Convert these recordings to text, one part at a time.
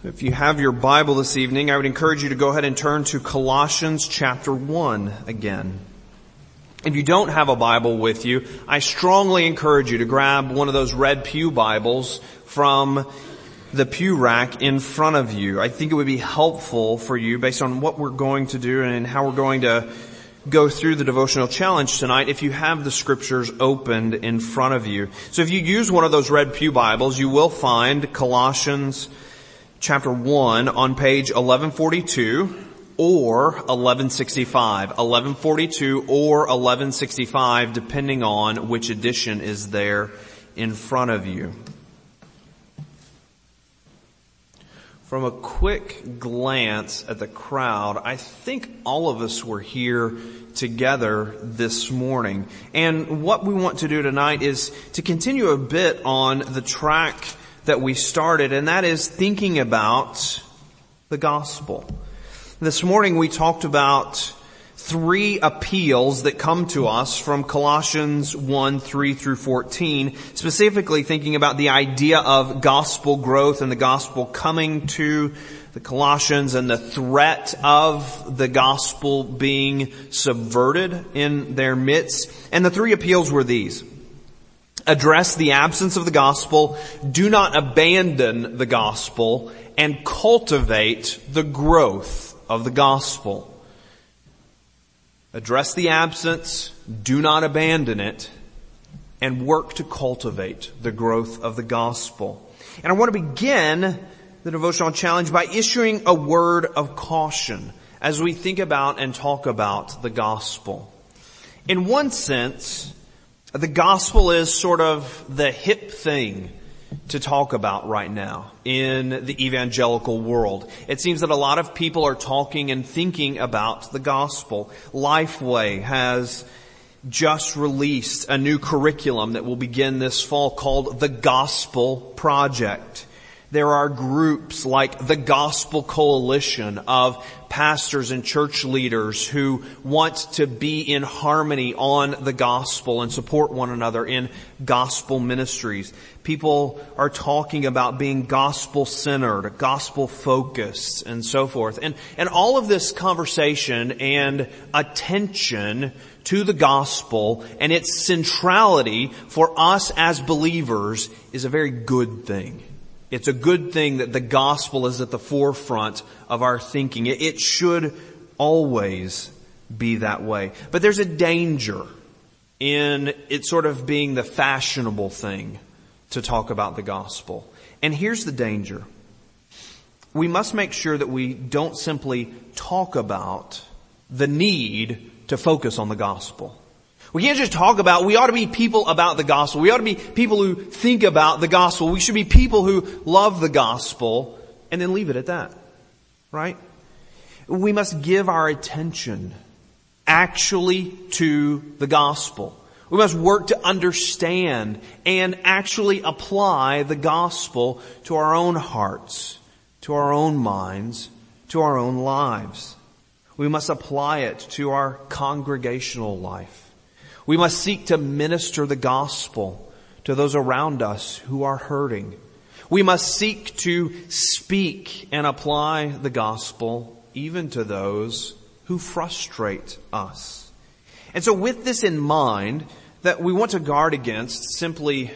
If you have your Bible this evening, I would encourage you to go ahead and turn to Colossians chapter 1 again. If you don't have a Bible with you, I strongly encourage you to grab one of those red pew Bibles from the pew rack in front of you. I think it would be helpful for you based on what we're going to do and how we're going to go through the devotional challenge tonight if you have the scriptures opened in front of you. So if you use one of those red pew Bibles, you will find Colossians chapter 1 on page 1142 or 1165. 1142 or 1165, depending on which edition is there in front of you. From a quick glance at the crowd, I think all of us were here together this morning. And what we want to do tonight is to continue a bit on the track that we started, and that is thinking about the gospel. This morning we talked about three appeals that come to us from Colossians 1, 3 through 14, specifically thinking about the idea of gospel growth and the gospel coming to the Colossians and the threat of the gospel being subverted in their midst. And the three appeals were these: address the absence of the gospel, do not abandon the gospel, and cultivate the growth of the gospel. Address the absence, do not abandon it, and work to cultivate the growth of the gospel. And I want to begin the devotional challenge by issuing a word of caution as we think about and talk about the gospel. In one sense, the gospel is sort of the hip thing to talk about right now in the evangelical world. It seems that a lot of people are talking and thinking about the gospel. Lifeway has just released a new curriculum that will begin this fall called the Gospel Project. There are groups like the Gospel Coalition of pastors and church leaders who want to be in harmony on the gospel and support one another in gospel ministries. People are talking about being gospel-centered, gospel-focused, and so forth. And all of this conversation and attention to the gospel and its centrality for us as believers is a very good thing. It's a good thing that the gospel is at the forefront of our thinking. It should always be that way. But there's a danger in it sort of being the fashionable thing to talk about the gospel. And here's the danger. We must make sure that we don't simply talk about the need to focus on the gospel. We can't just talk about, we ought to be people about the gospel. We ought to be people who think about the gospel. We should be people who love the gospel and then leave it at that. Right? We must give our attention actually to the gospel. We must work to understand and actually apply the gospel to our own hearts, to our own minds, to our own lives. We must apply it to our congregational life. We must seek to minister the gospel to those around us who are hurting. We must seek to speak and apply the gospel even to those who frustrate us. And so with this in mind, that we want to guard against simply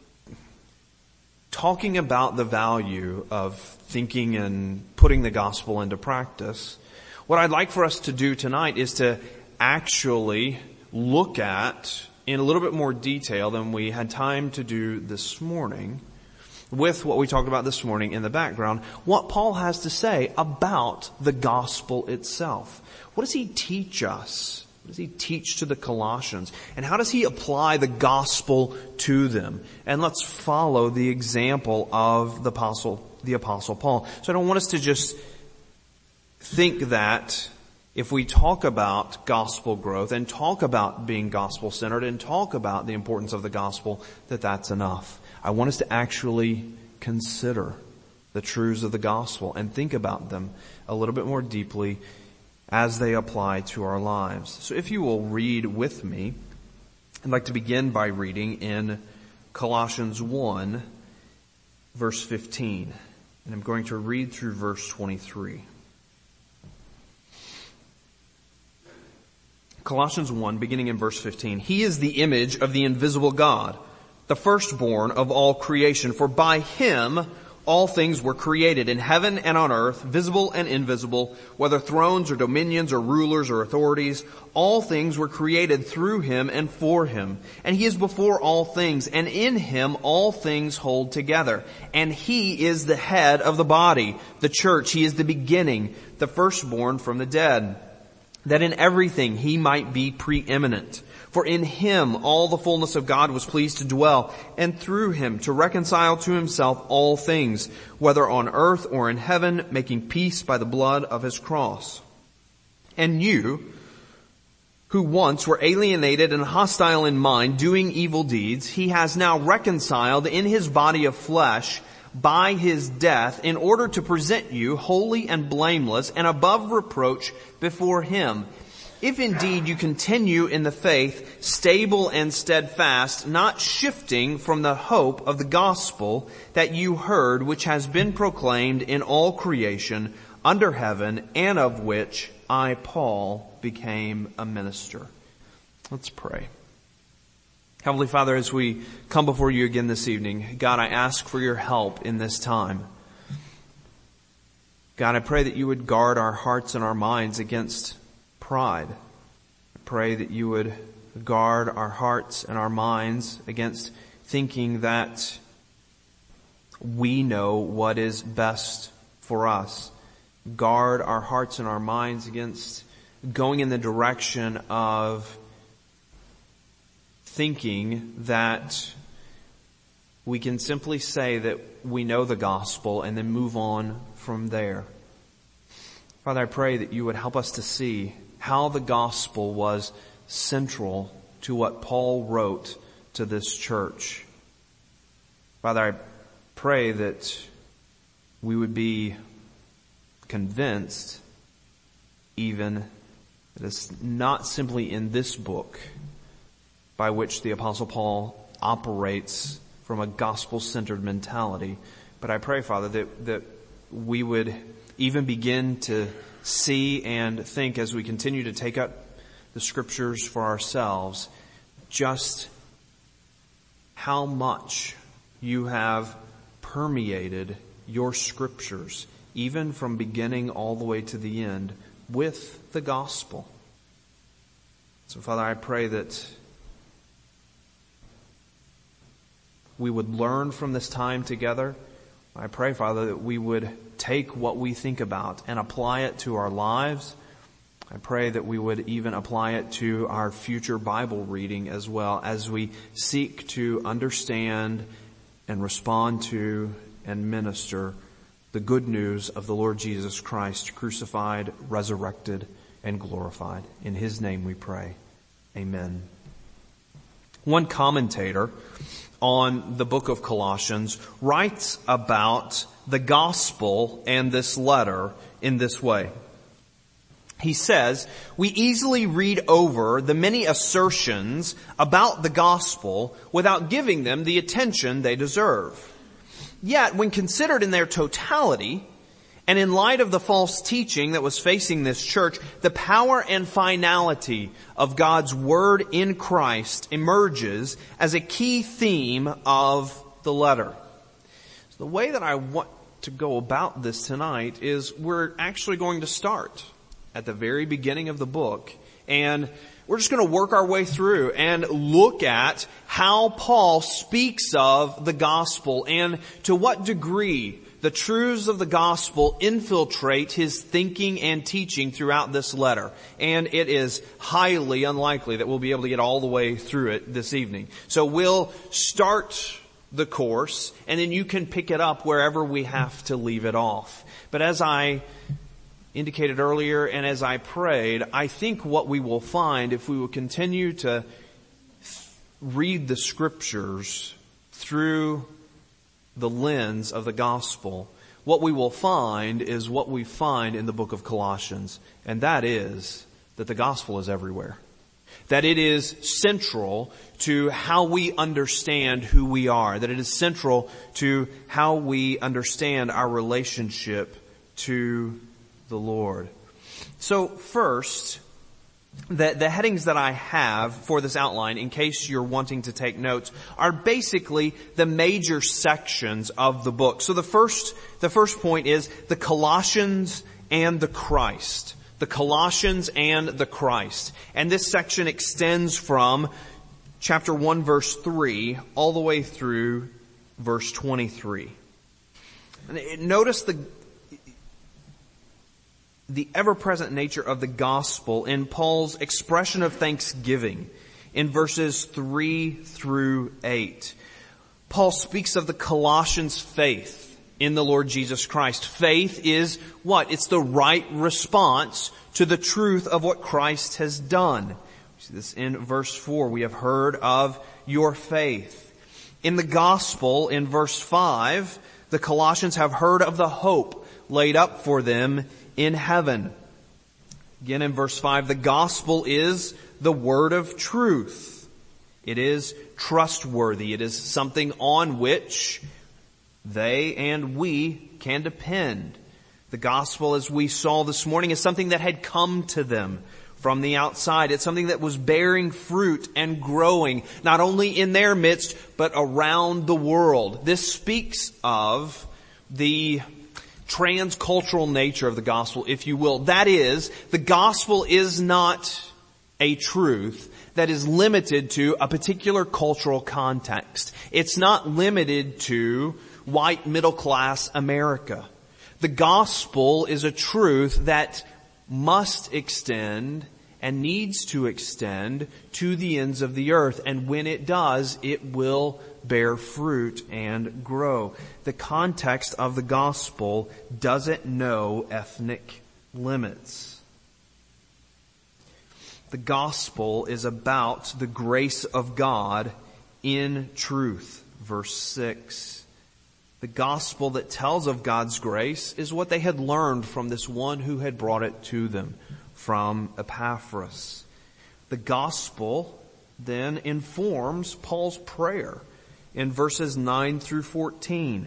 talking about the value of thinking and putting the gospel into practice, what I'd like for us to do tonight is to actually look at, in a little bit more detail than we had time to do this morning, with what we talked about this morning in the background, what Paul has to say about the gospel itself. What does he teach us? What does he teach to the Colossians? And how does he apply the gospel to them? And let's follow the example of the Apostle Paul. So I don't want us to just think that if we talk about gospel growth and talk about being gospel-centered and talk about the importance of the gospel, that's enough. I want us to actually consider the truths of the gospel and think about them a little bit more deeply as they apply to our lives. So if you will read with me, I'd like to begin by reading in Colossians 1, verse 15. And I'm going to read through verse 23. Colossians 1, beginning in verse 15. He is the image of the invisible God, the firstborn of all creation. For by him all things were created in heaven and on earth, visible and invisible, whether thrones or dominions or rulers or authorities. All things were created through him and for him. And he is before all things, and in him all things hold together. And he is the head of the body, the church. He is the beginning, the firstborn from the dead, that in everything he might be preeminent. For in him all the fullness of God was pleased to dwell, and through him to reconcile to himself all things, whether on earth or in heaven, making peace by the blood of his cross. And you, who once were alienated and hostile in mind, doing evil deeds, he has now reconciled in his body of flesh by his death, in order to present you holy and blameless and above reproach before him. If indeed you continue in the faith, stable and steadfast, not shifting from the hope of the gospel that you heard, which has been proclaimed in all creation under heaven, and of which I, Paul, became a minister. Let's pray. Heavenly Father, as we come before you again this evening, God, I ask for your help in this time. God, I pray that you would guard our hearts and our minds against pride. I pray that you would guard our hearts and our minds against thinking that we know what is best for us. Guard our hearts and our minds against going in the direction of thinking that we can simply say that we know the gospel and then move on from there. Father, I pray that you would help us to see how the gospel was central to what Paul wrote to this church. Father, I pray that we would be convinced even that it's not simply in this book by which the Apostle Paul operates from a gospel-centered mentality. But I pray, Father, that we would even begin to see and think as we continue to take up the scriptures for ourselves, just how much you have permeated your scriptures, even from beginning all the way to the end, with the gospel. So, Father, I pray that we would learn from this time together. I pray, Father, that we would take what we think about and apply it to our lives. I pray that we would even apply it to our future Bible reading as well, as we seek to understand and respond to and minister the good news of the Lord Jesus Christ, crucified, resurrected, and glorified. In his name we pray. Amen. One commentator on the book of Colossians writes about the gospel and this letter in this way. He says, we easily read over the many assertions about the gospel without giving them the attention they deserve. Yet, when considered in their totality, and in light of the false teaching that was facing this church, the power and finality of God's word in Christ emerges as a key theme of the letter. So the way that I want to go about this tonight is we're actually going to start at the very beginning of the book, and we're just going to work our way through and look at how Paul speaks of the gospel and to what degree the truths of the gospel infiltrate his thinking and teaching throughout this letter. And it is highly unlikely that we'll be able to get all the way through it this evening. So we'll start the course, and then you can pick it up wherever we have to leave it off. But as I indicated earlier and as I prayed, I think what we will find if we will continue to read the scriptures through the lens of the gospel, what we will find is what we find in the book of Colossians, and that is that the gospel is everywhere. that it is central to how we understand who we are, that it is central to how we understand our relationship to the Lord. So first, the headings that I have for this outline, in case you're wanting to take notes, are basically the major sections of the book. So the first point is the Colossians and the Christ. The Colossians and the Christ. And this section extends from chapter 1 verse 3 all the way through verse 23. Notice the ever-present nature of the gospel in Paul's expression of thanksgiving in verses 3 through 8. Paul speaks of the Colossians' faith in the Lord Jesus Christ. Faith is what? It's the right response to the truth of what Christ has done. We see this in verse 4. We have heard of your faith. In the gospel, in verse 5, the Colossians have heard of the hope laid up for them in heaven. Again, in verse 5, the gospel is the word of truth. It is trustworthy. It is something on which they and we can depend. The gospel, as we saw this morning, is something that had come to them from the outside. It's something that was bearing fruit and growing, not only in their midst, but around the world. This speaks of the transcultural nature of the gospel, if you will. That is, the gospel is not a truth that is limited to a particular cultural context. It's not limited to white middle-class America. The gospel is a truth that must extend and needs to extend to the ends of the earth. And when it does, it will bear fruit and grow. The context of the gospel doesn't know ethnic limits. The gospel is about the grace of God in truth. Verse 6. The gospel that tells of God's grace is what they had learned from this one who had brought it to them, from Epaphras. The gospel then informs Paul's prayer in verses 9 through 14.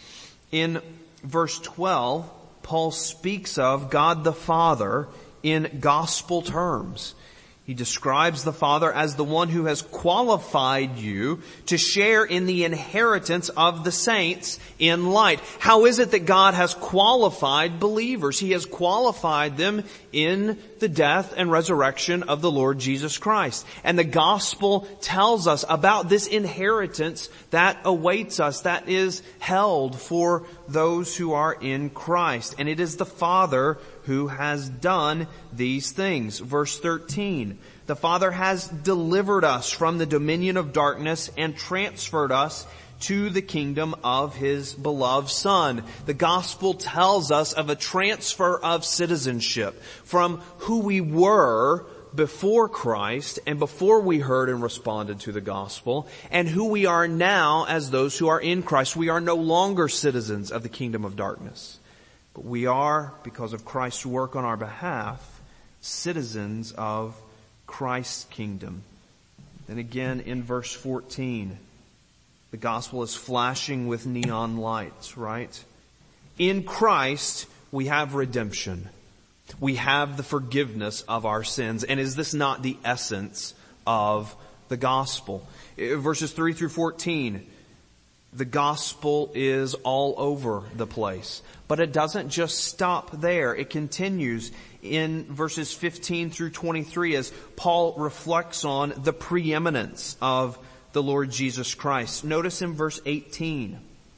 In verse 12, Paul speaks of God the Father in gospel terms. He describes the Father as the one who has qualified you to share in the inheritance of the saints in light. How is it that God has qualified believers? He has qualified them in the death and resurrection of the Lord Jesus Christ. And the gospel tells us about this inheritance that awaits us, that is held for those who are in Christ. And it is the Father who has done these things. Verse 13, the Father has delivered us from the dominion of darkness and transferred us to the kingdom of His beloved Son. The gospel tells us of a transfer of citizenship from who we were before Christ and before we heard and responded to the gospel, and who we are now as those who are in Christ. We are no longer citizens of the kingdom of darkness, but we are, because of Christ's work on our behalf, citizens of Christ's kingdom. Then again in verse 14, the gospel is flashing with neon lights, right? In Christ, we have redemption. We have the forgiveness of our sins. And is this not the essence of the gospel? Verses 3 through 14, the gospel is all over the place. But it doesn't just stop there. It continues in verses 15 through 23 as Paul reflects on the preeminence of the Lord Jesus Christ. Notice in verse 18,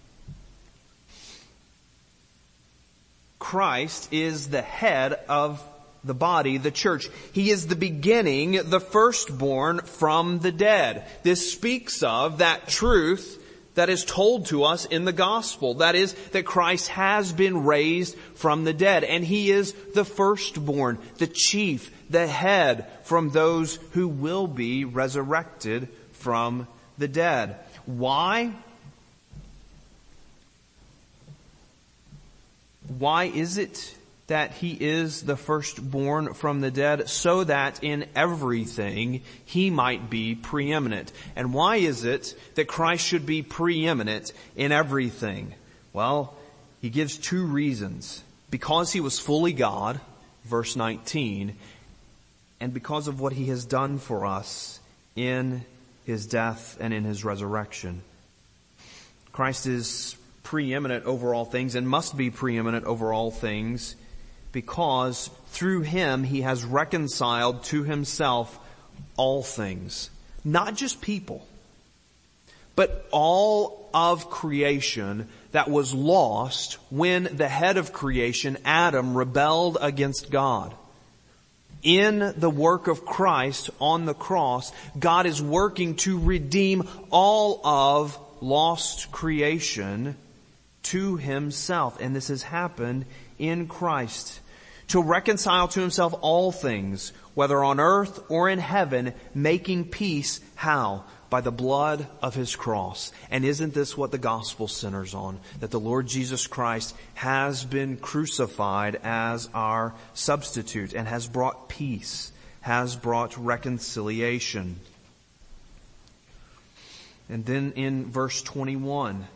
Christ is the head of the body, the church. He is the beginning, the firstborn from the dead. This speaks of that truth that is told to us in the gospel. That is, that Christ has been raised from the dead. And He is the firstborn, the chief, the head from those who will be resurrected from the dead. Why? Why is it that He is the firstborn from the dead, so that in everything He might be preeminent. And why is it that Christ should be preeminent in everything? Well, He gives two reasons. Because He was fully God, verse 19, and because of what He has done for us in His death and in His resurrection. Christ is preeminent over all things and must be preeminent over all things, because through Him He has reconciled to Himself all things. Not just people, but all of creation that was lost when the head of creation, Adam, rebelled against God. In the work of Christ on the cross, God is working to redeem all of lost creation to Himself. And this has happened in Christ. To reconcile to Himself all things, whether on earth or in heaven, making peace. How? By the blood of His cross. And isn't this what the gospel centers on? That the Lord Jesus Christ has been crucified as our substitute and has brought peace, has brought reconciliation. And then in verse 21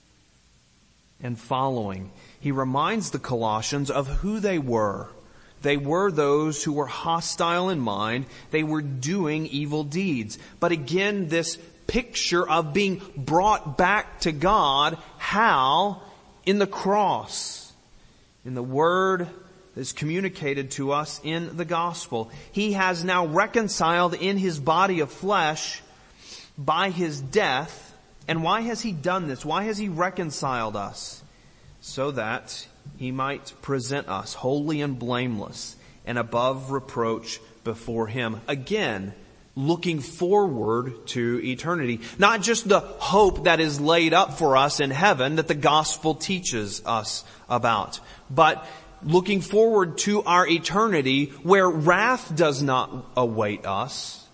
and following, he reminds the Colossians of who they were. They were those who were hostile in mind. They were doing evil deeds. But again, this picture of being brought back to God. How? In the cross. In the Word that is communicated to us in the gospel. He has now reconciled in His body of flesh by His death. And why has He done this? Why has He reconciled us? So that He might present us holy and blameless and above reproach before Him. Again, looking forward to eternity. Not just the hope that is laid up for us in heaven that the gospel teaches us about, but looking forward to our eternity where wrath does not await us,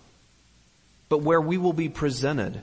but where we will be presented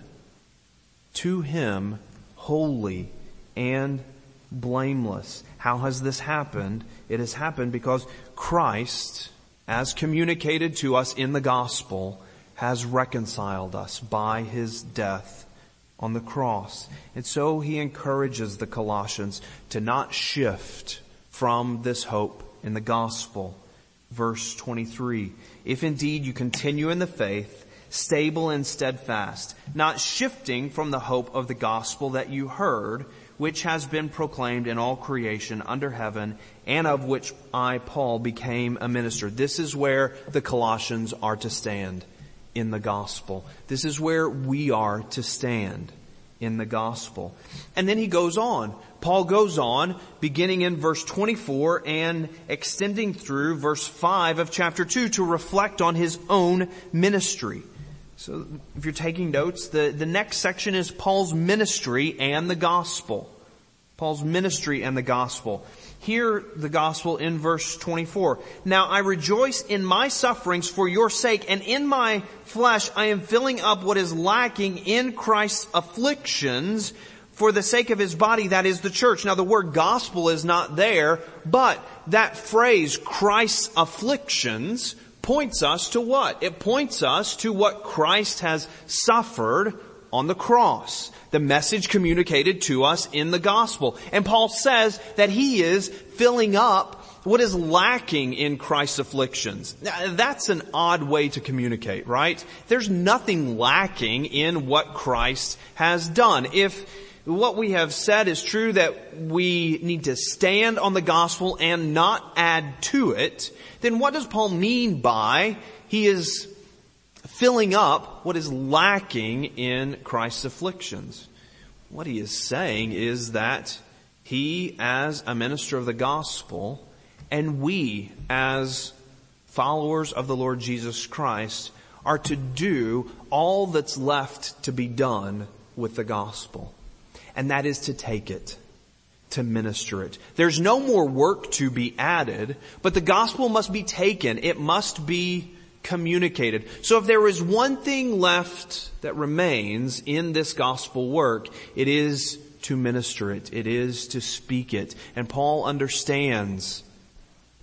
to Him holy and blameless. How has this happened? It has happened because Christ, as communicated to us in the gospel, has reconciled us by His death on the cross. And so he encourages the Colossians to not shift from this hope in the gospel. Verse 23, if indeed you continue in the faith, stable and steadfast, not shifting from the hope of the gospel that you heard, which has been proclaimed in all creation under heaven, and of which I, Paul, became a minister. This is where the Colossians are to stand in the gospel. This is where we are to stand in the gospel. And then he goes on. Paul goes on, beginning in verse 24 and extending through verse 5 of chapter 2 to reflect on his own ministry. So if you're taking notes, the next section is Paul's ministry and the gospel. Paul's ministry and the gospel. Hear the gospel in verse 24. Now I rejoice in my sufferings for your sake, and in my flesh I am filling up what is lacking in Christ's afflictions for the sake of His body, that is the church. Now the word gospel is not there, but that phrase, Christ's afflictions, points us to what? It points us to what Christ has suffered on the cross. The message communicated to us in the gospel. And Paul says that he is filling up what is lacking in Christ's afflictions. Now, that's an odd way to communicate, right? There's nothing lacking in what Christ has done. If what we have said is true, that we need to stand on the gospel and not add to it, then what does Paul mean by he is filling up what is lacking in Christ's afflictions? What he is saying is that he, as a minister of the gospel, and we, as followers of the Lord Jesus Christ, are to do all that's left to be done with the gospel. And that is to take it, to minister it. There's no more work to be added, but the gospel must be taken. It must be communicated. So if there is one thing left that remains in this gospel work, it is to minister it. It is to speak it. And Paul understands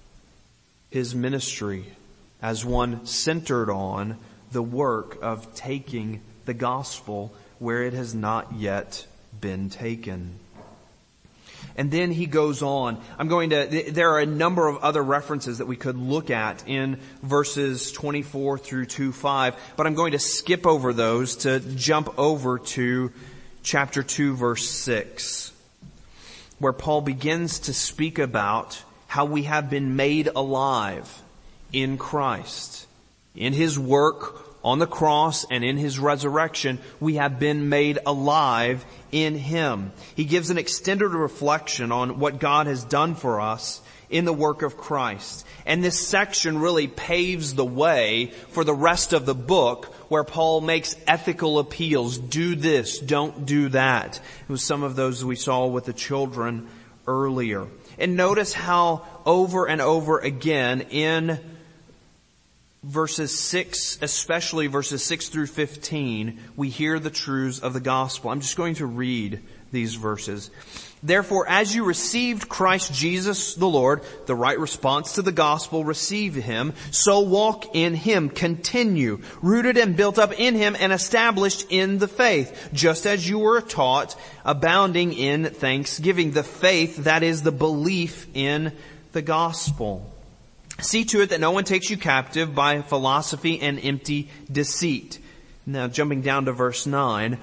his ministry as one centered on the work of taking the gospel where it has not yet been taken. And then he goes on. There are a number of other references that we could look at in verses 24 through 2:5, but I'm going to skip over those to jump over to chapter 2, verse 6, where Paul begins to speak about how we have been made alive in Christ. In his work on the cross and in his resurrection, we have been made alive in him. He gives an extended reflection on what God has done for us in the work of Christ. And this section really paves the way for the rest of the book, where Paul makes ethical appeals. Do this, don't do that. It was some of those we saw with the children earlier. And notice how over and over again in verses 6, especially verses 6 through 15, we hear the truths of the gospel. I'm just going to read these verses. Therefore, as you received Christ Jesus the Lord, the right response to the gospel, receive him, so walk in him, continue, rooted and built up in him and established in the faith, just as you were taught, abounding in thanksgiving. The faith, that is the belief in the gospel. See to it that no one takes you captive by philosophy and empty deceit. Now jumping down to verse 9.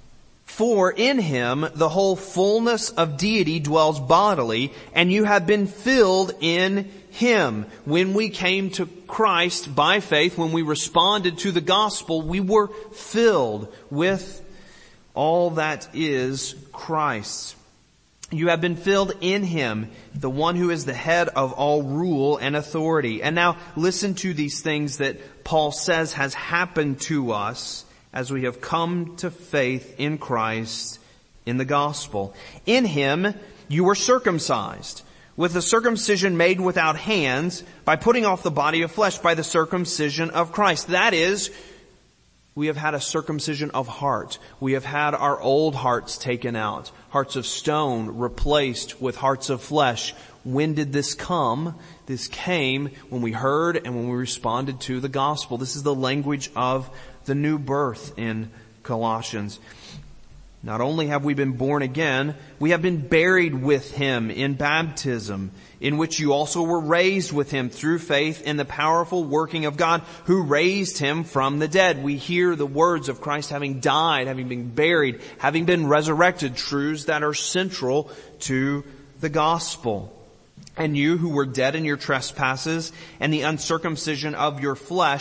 For in him the whole fullness of deity dwells bodily, and you have been filled in him. When we came to Christ by faith, when we responded to the gospel, we were filled with all that is Christ. You have been filled in him, the one who is the head of all rule and authority. And now listen to these things that Paul says has happened to us as we have come to faith in Christ in the gospel. In him you were circumcised, with the circumcision made without hands, by putting off the body of flesh by the circumcision of Christ. That is, we have had a circumcision of heart. We have had our old hearts taken out. Hearts of stone replaced with hearts of flesh. When did this come? This came when we heard and when we responded to the gospel. This is the language of the new birth in Colossians. Not only have we been born again, we have been buried with him in baptism, in which you also were raised with him through faith in the powerful working of God who raised him from the dead. We hear the words of Christ having died, having been buried, having been resurrected, truths that are central to the gospel. And you who were dead in your trespasses and the uncircumcision of your flesh,